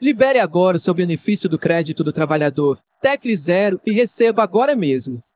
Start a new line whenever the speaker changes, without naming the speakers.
Libere agora o seu benefício do crédito do trabalhador. Tecle 0 e receba agora mesmo.